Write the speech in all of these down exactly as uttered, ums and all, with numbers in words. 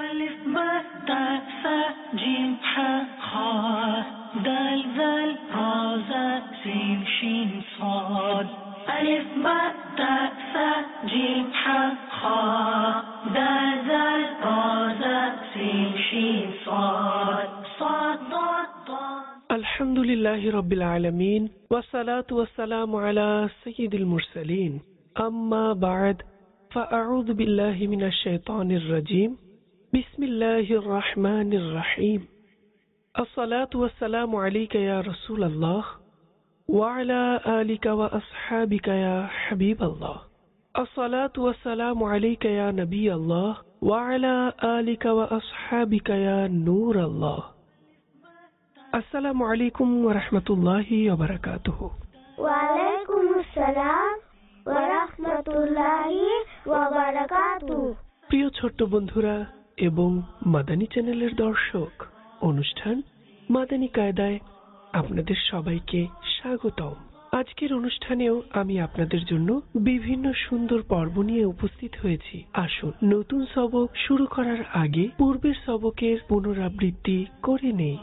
ألف باء تاء ثاء جيم حاء خاء دال ذال راء زاء سين شين صاد ألف باء تاء ثاء جيم حاء خاء دال ذال راء زاء سين شين صاد صاد ضاد ضاد. الحمد لله رب العالمين والصلاة والسلام على سيد المرسلين أما بعد فأعوذ بالله من الشيطان الرجيم بسم الله الرحمن الرحيم الصلاة والسلام عليك يا رسول الله وعلى آلك وأصحابك يا حبيب الله الصلاة والسلام عليك يا نبي الله وعلى آلك وأصحابك يا نور الله আসসালামু আলাইকুম ওয়া রাহমাতুল্লাহি ওয়া বারাকাতুহু। ওয়া আলাইকুম আসসালাম ওয়া রাহমাতুল্লাহি ওয়া বারাকাতুহু। প্রিয় ছোট্ট বন্ধুরা এবং মাদানী চ্যানেলের দর্শক, অনুষ্ঠান মাদানী কায়দায় আপনাদের সবাইকে স্বাগতম। আজকের অনুষ্ঠানেও আমি আপনাদের জন্য বিভিন্ন সুন্দর পর্ব নিয়ে উপস্থিত হয়েছি। আসুন নতুন সবক শুরু করার আগে পূর্বের সবকের পুনরাবৃত্তি করে নেই।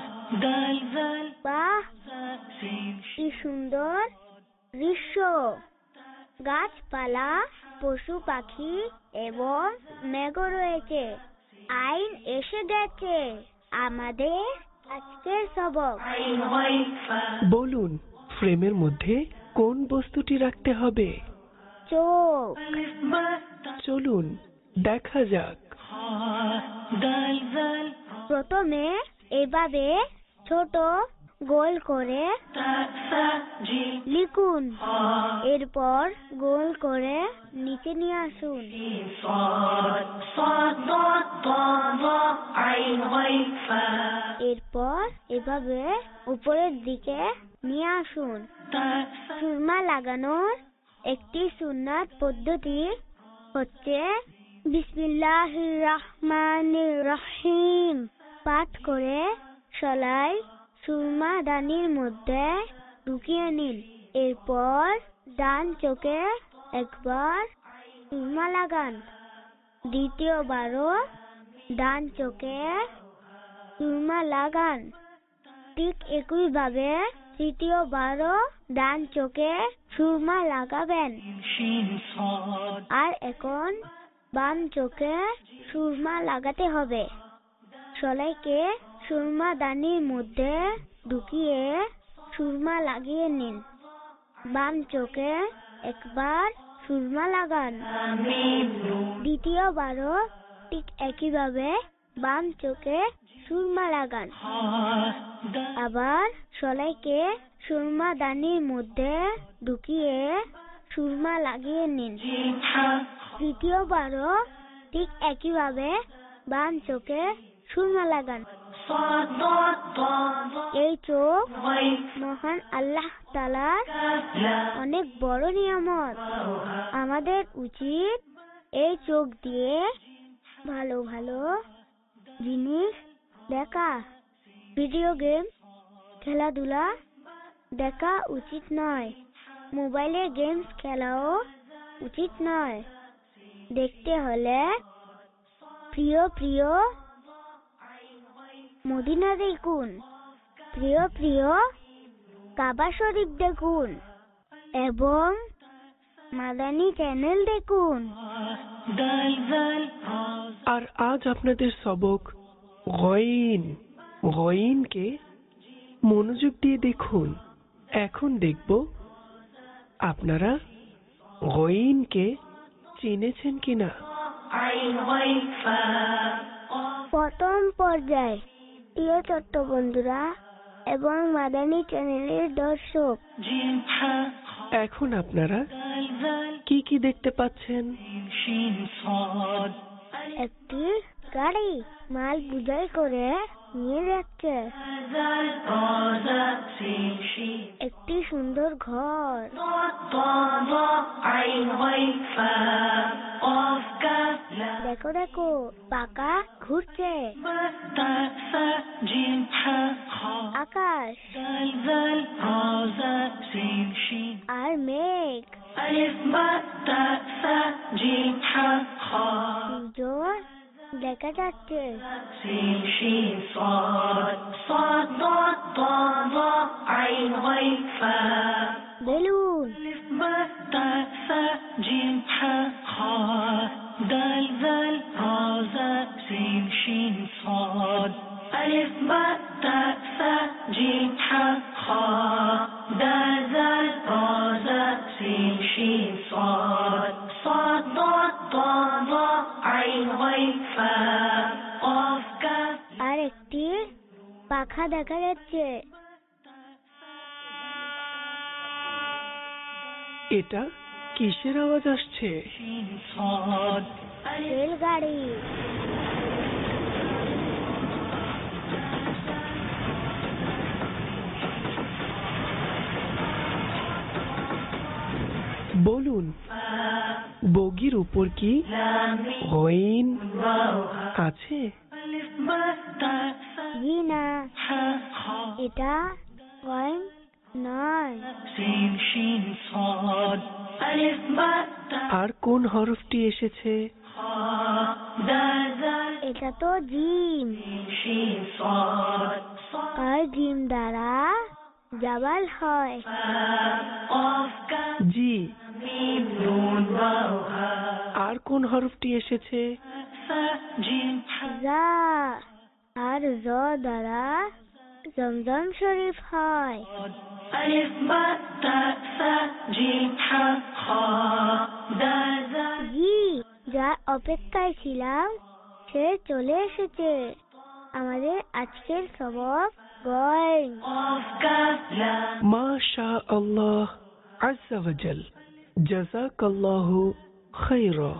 বাহ, কি সুন্দর দৃশ্য! গাছপালা, পশু পাখি এবং মেঘ রয়েছে। আইন এসে গেছে। আমাদের আজকের সবক। বলুন, ফ্রেমের মধ্যে কোন বস্তুটি রাখতে হবে? চোখ। চলুন দেখা যাক। প্রথমে এভাবে ছোট গোল করে লিখুন, এরপর গোল করে নিচে নিয়ে আসুন। এরপর এভাবে উপরের দিকে নিয়ে আসুন। সুরমা লাগানোর একটি সুন্নাত পদ্ধতি হচ্ছে বিসমিল্লাহির রহমানির রহিম পাঠ করে সেলাই সুরমা দানির মধ্যে ঢুকিয়ে নিন। এরপর ডান চোখে একবার সুরমা লাগান, দ্বিতীয়বারও ডান চোখে সুরমা লাগান। ঠিক একইভাবে তৃতীয়বারও ডান চোখে সুরমা লাগাবেন। আর এখন বাম চোখে সুরমা লাগাতে হবে। সেলাইকে সুরমা দানির মধ্যে ঢুকিয়ে সুরমা লাগিয়ে নিন। বাম চোখে একবার সুরমা লাগান, দ্বিতীয়বারও ঠিক একইভাবে বাম চোখে সুরমা লাগান। আবার সেলাইকে সুরমা দানির মধ্যে ঢুকিয়ে সুরমা লাগিয়ে নিন। তৃতীয়বারও ঠিক একইভাবে বাম চোখে সুরমা লাগান। এই চোখ মহান আল্লাহ তাআলার অনেক বড় নিয়ামত। আমাদের উচিত এই চোখ দিয়ে ভালো ভালো জিনিস দেখা। ভিডিও গেম, খেলাধুলা দেখা উচিত নয়। মোবাইলে গেমস খেলাও উচিত নয়। দেখতে হলে প্রিয় প্রিয় মদিনা দেখুন, প্রিয় প্রিয় কাবা শরীফ দেখুন এবং মাদানী চ্যানেল দেখুন। আর আজ আপনাদের সবক গয়িন। গয়িনকে মনোযোগ দিয়ে দেখুন। এখন দেখব আপনারা গয়িনকে চিনেছেন কিনা। প্রথম পর্যায়ে প্রিয় ছোট্ট বন্ধুরা এবং মাদানী চ্যানেলের দর্শক, এখন আপনারা কি কি দেখতে পাচ্ছেন? একটি গাড়ি মাল বোঝাই করে নিয়ে যাচ্ছে। একটি সুন্দর ঘর। দেখো দেখো পাকা ঘুরছে। আকাশ আর মেঘ। সূর্য দেখা যাচ্ছে। سين شين صاد صاد ضاد ضاد ضاء عين غين فاء বেলুন। ألف باء تاء ثاء جيم حاء خاء دال ذال را زاء سين شين صاد ألف باء تاء ثاء جيم حاء خاء دال ذال را زاء سين شين صاد صاد ضاد ضاد ضاء عين غين فاء قاف كاف আর একটি পাখা দেখা যাচ্ছে। এটা কিসের আওয়াজ আসছে? شين صاد ألف রেলগাড়ি। বলুন, فاء বগির উপর কি لام ميم গইন واو هاء আছে? ألف باء تاء ثاء জি না, حاء خاء এটা গয়ন নয়। سين شين صاد ألف باء تاء আর কোন হরফটি এসেছে? خاء دال ذال এটা তো জিম। سين شين صاد صاد আর জিম দ্বারা জাবাল হয়। فاء قاف كاف জি। ميم نون واو هاء আর কোন হরফটি এসেছে? فاء جيم حاء যা আর জ দ্বারা জমজম শরীফ হয়। ألف باء تاء ثاء جيم حاء خاء دال ذال জি, যার অপেক্ষায় ছিলাম সে চলে এসেছে। আমাদের আজকের সবক গয়ন। قاف كاف لام মাশা আল্লাহ আজ্জা ওয়াজাল, জাযাকাল্লাহু খায়রা।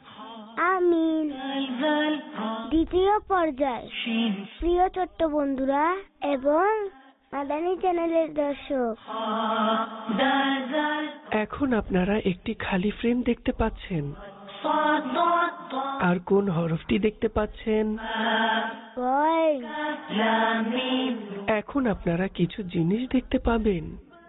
আমিন। دال ذال را দ্বিতীয় পর্যায়। شين প্রিয় ছোট্ট বন্ধুরা এবং মাদানী চ্যানেলের দর্শক, خاء دال ذال এখন আপনারা একটি খালি ফ্রেম দেখতে পাচ্ছেন। صاد ضاد ضاد আর কোন হরফটি দেখতে পাচ্ছেন? فاء গয়ন। كاف لام ميم এখন আপনারা কিছু জিনিস দেখতে পাবেন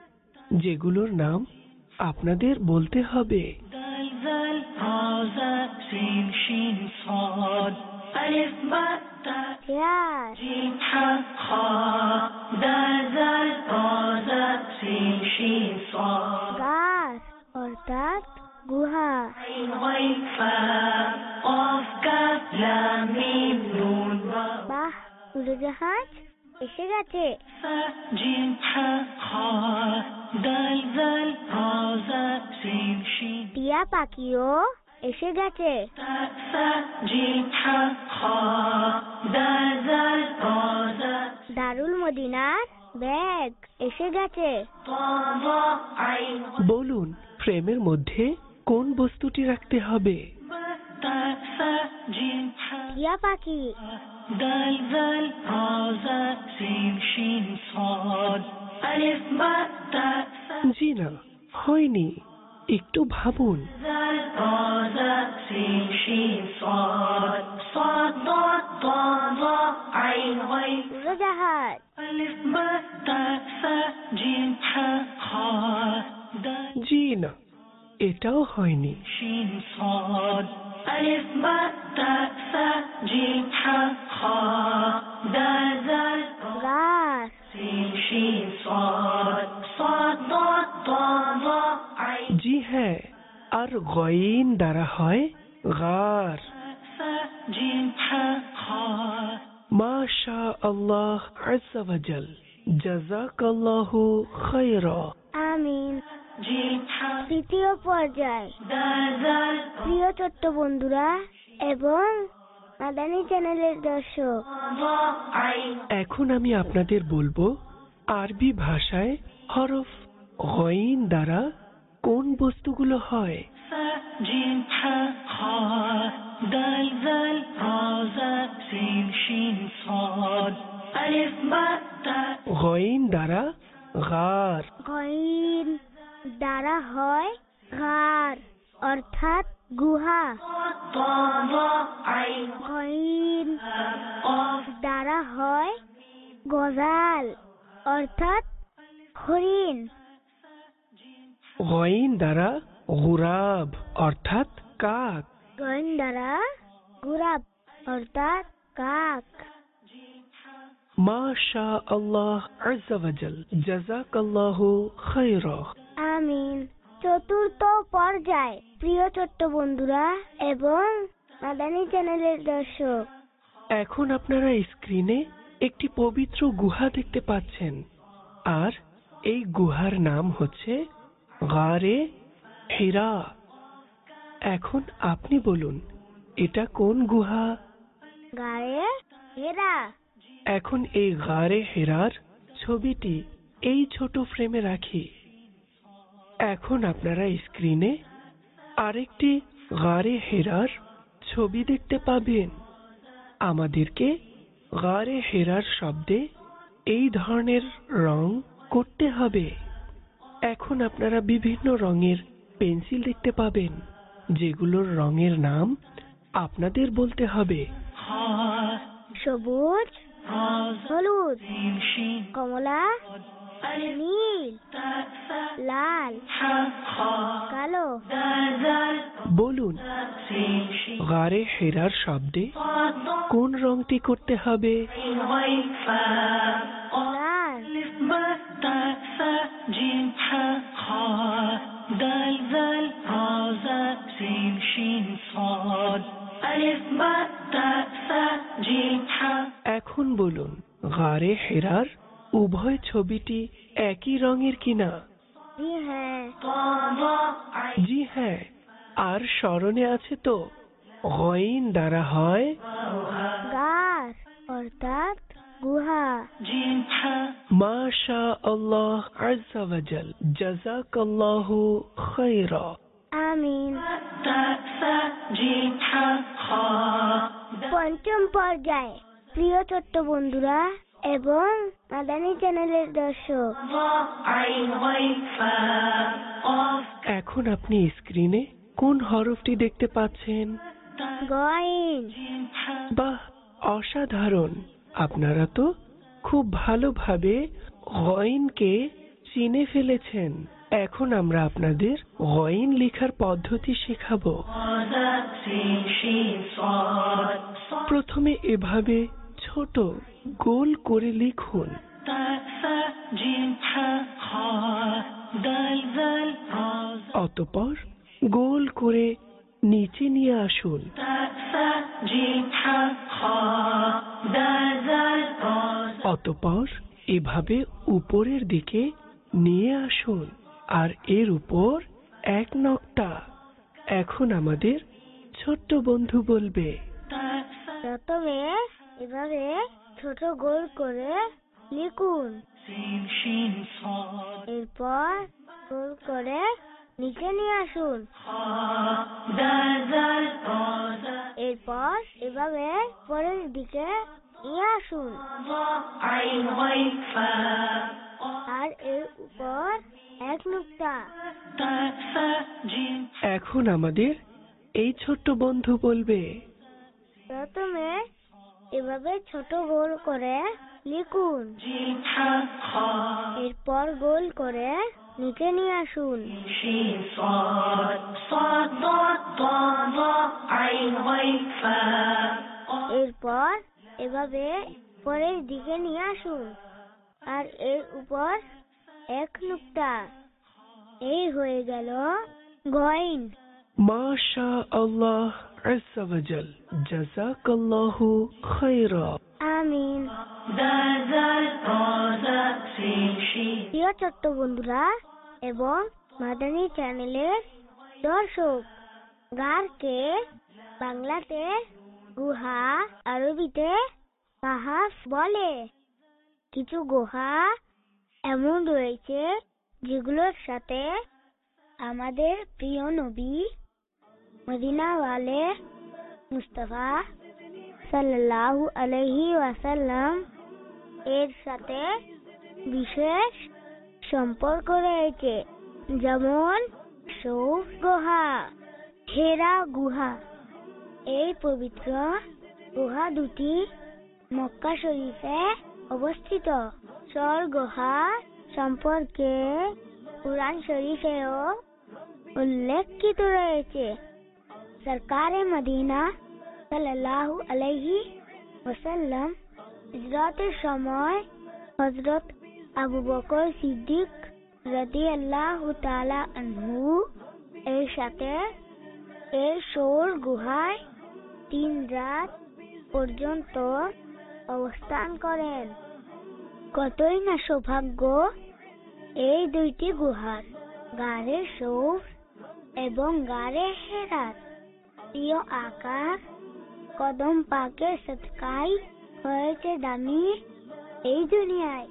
যেগুলোর নাম আপনাদের বলতে হবে। دال ذال را زاء سين شين صاد ألف باء تاء চেয়ার। جيم حاء خاء دال ذال را زاء سين شين صاد গাছ অর্থাৎ গুহা। عين غين فاء قاف كاف لام ميم نون واو বাহ, উড়োজাহাজ এসে গেছে। فاء جيم حاء خاء دال ذال را زاء سين شين টিয়া পাখিও এসে গেছে। تاء ثاء جيم حاء خاء دال ذال را زاء দারুল মদিনার ব্যাগ এসে গেছে। طاء ضاء عين বলুন, ফ্রেমের মধ্যে কোন বস্তুটি রাখতে হবে? باء تاء ثاء جيم حاء টিয়া পাখি। دال ذال را زاء سين شين صاد ألف باء تاء ثاء জি না, হয়নি, একটু ভাবুন। ذال را زاء سين شين صاد صاد ضاد ضاد ضاء عين غين উড়োজাহাজ। ألف باء تاء ثاء جيم حاء خاء دال জি না, এটাও হয়নি। شين صاد ألف باء تاء ثاء جيم حاء خاء دال ذال গাছ। سين شين صاد صاد ضاد ضاد ضاء عين জি হ্যাঁ, আর গইন দ্বারা হয় গার। ثاء جيم حاء خاء মাশা আল্লাহ আজ্জা ওয়াজাল, জাযাকাল্লাহু খায়রা। আমিন। جيم حاء তৃতীয় পর্যায়। دال ذال প্রিয় ছোট্ট বন্ধুরা এবং মাদানী চ্যানেলের দর্শক, ضاء عين এখন আমি আপনাদের বলবো আরবি ভাষায় হরফ গইন দ্বারা কোন বস্তুগুলো হয়। ثاء جيم حاء خاء دال ذال را زاء سين شين صاد ألف باء تاء গইন দ্বারা গার। গইন দ্বারা হয় ঘার অর্থাৎ গুহা। ضاء ضاء عين গইন قاف দ্বারা হয় গজাল অর্থাৎ হরিণ। গইন দ্বারা গুরাব অর্থাৎ কাক। গইন দ্বারা গুরাব অর্থাৎ কাক। মাশা আল্লাহ আজ্জা ওয়াজাল, জাযাকাল্লাহু খায়রা। আমিন। চতুর্থ পর্যায়, প্রিয় ছোট্ট বন্ধুরা এবং মাদানী চ্যানেলের দর্শক, এখন আপনারা স্ক্রিনে একটি পবিত্র গুহা দেখতে পাচ্ছেন, আর এই গুহার নাম হচ্ছে গারে হিরা। এখন আপনি বলুন, এটা কোন গুহা? গারে হেরা। এখন এই গারে হেরার ছবিটি এই ছোট ফ্রেমে রাখি। এখন আপনারা স্ক্রিনে আরেকটি গারে হেরার ছবি দেখতে পাবেন। আমাদেরকে গারে হেরার শব্দে এই ধরনের রং করতে হবে। এখন আপনারা বিভিন্ন রঙের পেন্সিল দেখতে পাবেন, যেগুলোর রঙের নাম আপনাদের বলতে হবে। সবুজ, হলুদ, কমলা, নীল, লাল, কালো। বলুন, গারে হেরার শব্দে কোন রংটি করতে হবে? লাল। এখন বলুন, গারে হেরার উভয় ছবিটি একই রঙের কিনা? জি হ্যাঁ। জি হ্যাঁ। আর স্মরণে আছে তো, গইন দ্বারা হয় গার অর্থাৎ গুহা। মাশা আল্লাহ আজ্জা ওয়াজাল, জাযাকাল্লাহু খায়রা। আমিন। পঞ্চম পর্যায়, প্রিয় ছোট্ট বন্ধুরা এবং মাদানী চ্যানেলের দর্শক, এখন আপনি স্ক্রিনে কোন হরফটি দেখতে পাচ্ছেন? গইন। বাহ, অসাধারণ! আপনারা তো খুব ভালোভাবে গইনকে চিনে ফেলেছেন। এখন আমরা আপনাদের গইন লেখার পদ্ধতি শেখাবো। প্রথমে এভাবে ছোট গোল করে লিখুন। অতঃপর গোল করে নিচে নিয়ে আসুন। অতঃপর এভাবে উপরের দিকে নিয়ে আসুন, আর এর উপর এক নকটা। এখন আমাদের ছোট্ট বন্ধু বলবে। প্রথমে এভাবে ছোট গোল করে লিখুন, এরপর গোল করে নিচে নিয়ে আসুন, এরপর এভাবে পরের দিকে নিয়ে আসুন, আর এর উপর এক নুক্তা। এখন আমাদের এই ছোট্ট বন্ধু বলবে। প্রথমে এভাবে ছোট গোল করে লিখুন, এরপর গোল করে নিচে নিয়ে আসুন, এরপর এভাবে পরের দিকে নিয়ে আসুন, আর এর উপর এক নুক্তা। এই হয়ে গেল গইন। মাশা আল্লাহ আজ্জা ওয়াজাল, জাযাকাল্লাহু খায়রা। আমিন। প্রিয় ছোট্ট বন্ধুরা এবং মাদানী চ্যানেলের দর্শক, গারকে বাংলাতে গুহা, আরবিতে কাহাফ বলে। কিছু গুহা এমন রয়েছে যেগুলোর সাথে আমাদের প্রিয় নবী মদিনাওয়ালে মুস্তাফা সাল্লাল্লাহু আলাইহি ওয়াসাল্লাম এর সাথে বিশেষ সম্পর্ক রয়েছে, যেমন সৌফ গুহা, হেরা গুহা। এই পবিত্র গুহা দুটি মক্কা শরীফে অবস্থিত। সর গুহা সম্পর্কে কুরআন শরীফেও উল্লেখিত রয়েছে। সরকারে মদিনা সাল্লাল্লাহু আলাইহি ওয়াসাল্লাম হিজরতের সময় হযরত আবু বকর সিদ্দিক রাদিয়াল্লাহু তাআলা আনহু এর সাথে এই সৌর গুহায় তিন রাত পর্যন্ত অবস্থান করেন। কতই না সৌভাগ্য এই দুইটি গুহার, গারে সৌর এবং গারে হেরাত। প্রিয় আকার কদম পাকের সদকায় হয়েছে দামি এই দুনিয়ায়।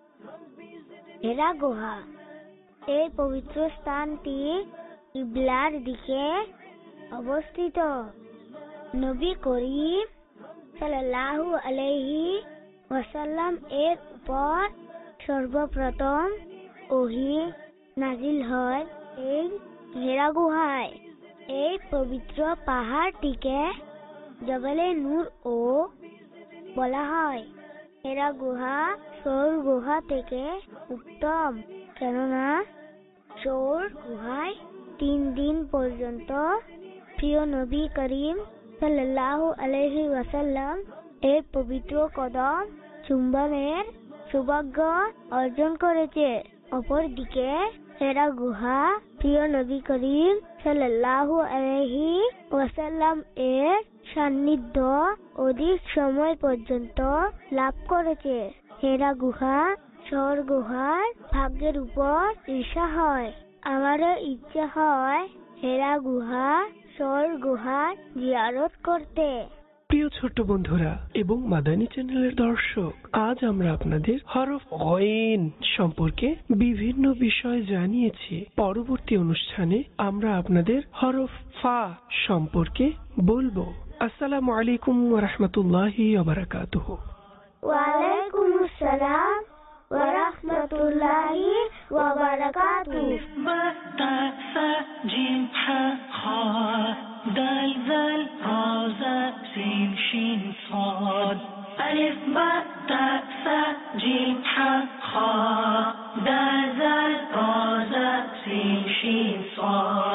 হেরা গুহা, এই পবিত্র স্থানটি কিবলার দিকে অবস্থিত। নবী করিম সাল্লাল্লাহু আলাইহি ওয়াসাল্লাম এর উপর সর্বপ্রথম ওহী নাজিল হয় এই হেরা গুহায়। এই পবিত্র পাহাড়টিকে জবলে নূর ও বলা হয়। হেরা গুহা সৌর গুহা থেকে উত্তম, কেননা সৌর গুহায় তিন দিন পর্যন্ত প্রিয় নবী করিম সাল্লাল্লাহু আলাইহি ওয়াসাল্লাম এর পবিত্র কদম চুম্বনের সৌভাগ্য অর্জন করেছে। অপরদিকে হেরা গুহা প্রিয় নবী করিম সাল্লাল্লাহু আলাইহি ওয়াসাল্লাম এর সান্নিধ্য অধিক সময় পর্যন্ত লাভ করেছে। হেরা গুহা সৌর গুহার ভাগ্যের উপর ঈর্ষা হয়। আমারও ইচ্ছা হয় হেরা গুহা সৌর গুহার জিয়ারত করতে। প্রিয় ছোট্ট বন্ধুরা এবং মাদানী চ্যানেলের দর্শক, আজ আমরা আপনাদের হরফ গইন সম্পর্কে বিভিন্ন বিষয় জানিয়েছি। পরবর্তী অনুষ্ঠানে আমরা আপনাদের হরফ ফা সম্পর্কে বলবো। আসসালামু আলাইকুম ওয়া রাহমাতুল্লাহি ওয়া বারাকাতুহু। ওয়া আলাইকুমুস সালাম ওয়া রাহমাতুল্লাহি ওয়া বারাকাতুহু। با تا ثا جيم ح خ دال ذال را زا سين شين صاد ألف با تا ثا جيم ح خ دال ذال را زا سين شين صاد